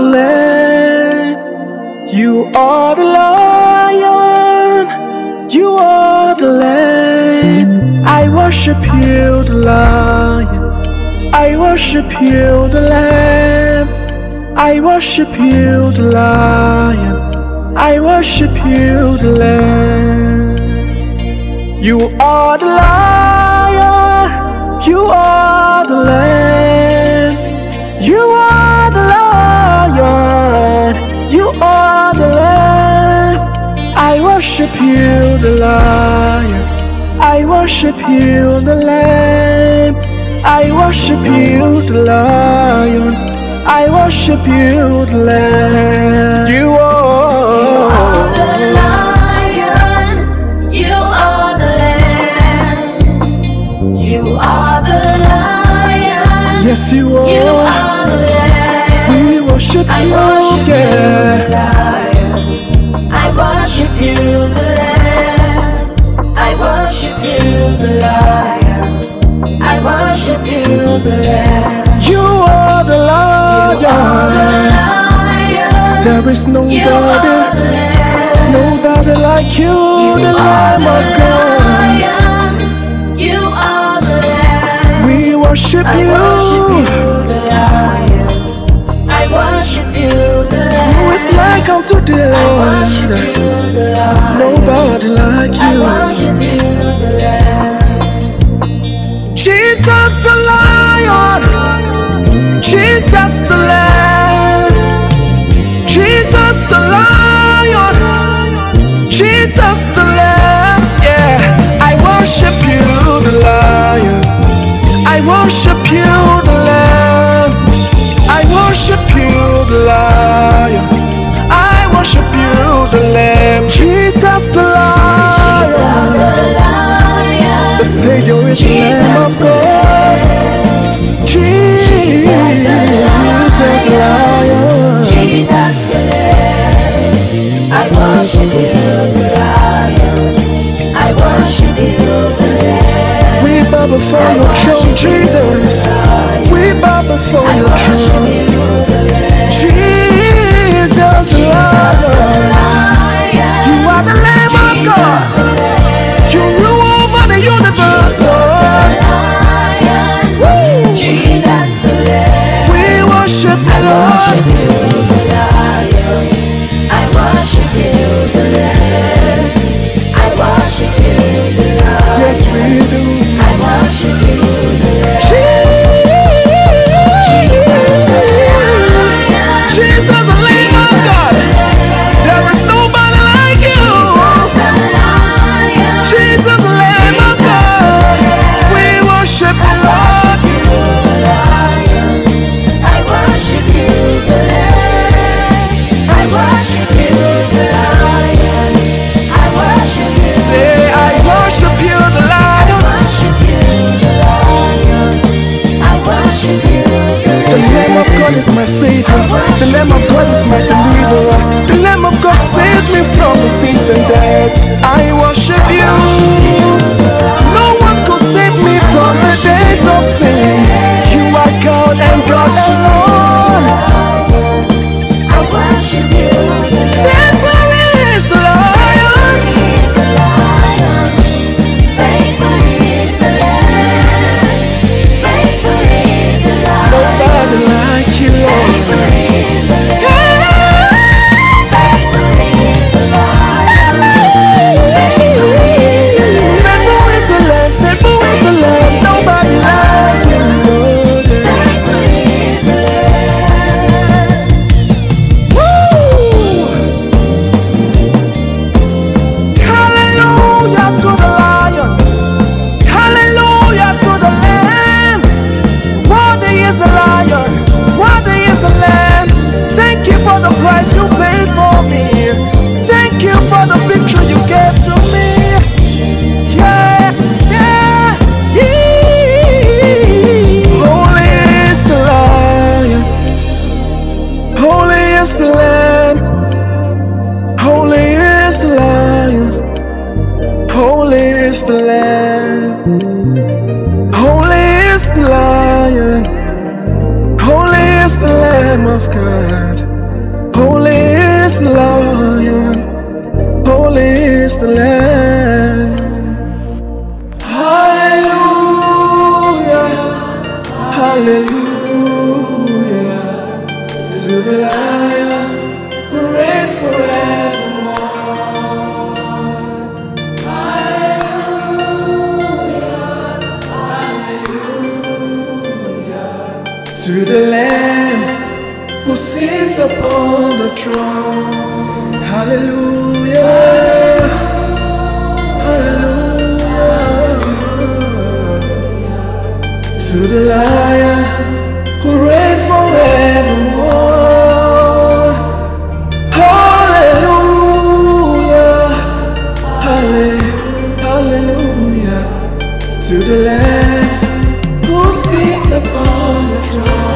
Lamb. You are the Lion. You are the Lamb. I worship you, the Lion. I worship you, the Lamb. I worship you, the Lion. I worship you, the Lamb. You are the Lion. You are the Lamb. You are the Lion. You are the Lamb. I worship you, the Lion. I worship you, the Lamb. I worship you, the Lion. I worship you, the Lamb. You are the Lion. You are the Lamb. You are the Lion. Yes, you are. You are the Lamb. We worship I you, worship yeah. you, the Lion. I worship you, the Lamb. I worship you, the Lion. I worship you, the Lamb. You are the Lion. You are the Lion. There is You are nobody, the Lamb. nobody like you, the Lamb of God. Lion. You are the Lamb. We worship I you. worship you, the Lion. I worship you, the Lamb. Who is like unto the I worship Lord? you, the Lion. Nobody like I you. worship you, the Lamb. Jesus the Lion. Jesus the Lamb. Jesus the Lion. Jesus the Lamb. Yeah. I worship you, the Lion. I worship you, the Lamb. I worship you, the Lion. I worship you, the Lamb. Jesus the Lion. Jesus the Lion. The Savior is the Lamb of God. Jesus the Lion. Jesus the Lamb. I worship you, the Lion. I worship you, the Lamb. We bow before your throne, Jesus. We bow before your throne. Jesus the Lion. You are the Lamb of God. You rule over the universe, Lord. Woo. Jesus the Lamb. We worship you, I Lord. worship you, the Lion. I worship you, the Lamb. I worship you, the Lion. Yes, we do. I worship you, the Lamb. Jesus the Lamb of God. There is nobody like you. Jesus the Lamb of God. We worship you, Lord. Say, I worship you, the Lion. The Lamb of God is my Savior. The Lamb of God is my deliverer. The Lamb of God saved me from the sins and death. I worship you. No one could save me from the days of sin. You are God and God alone. Faithful is the Lion. Nobody like you, Lord. Faithful is the Lamb. Faithful is the Lamb. Nobody like you, Lord. Woo! Hallelujah to the Lion. Hallelujah to the Lamb. Worthy is the Lion. Worthy is the Lamb. Thank you for the price you paid for me. Thank you for the victory you gave to me. Yeah, yeah, yeah. Holy is the Lion. Holy is the Lamb. Holy is the Lion. Holy is the Lamb. Holy is the Lion. Holy is the Lamb of God. is the Lion, holy is the Lamb. Hallelujah, hallelujah, to the Lion who reigns forevermore. Hallelujah, hallelujah, to the Lamb who sits upon the throne. Hallelujah, hallelujah, to the Lion who reigns forevermore. Hallelujah, hallelujah, to the Lamb who sits upon the throne.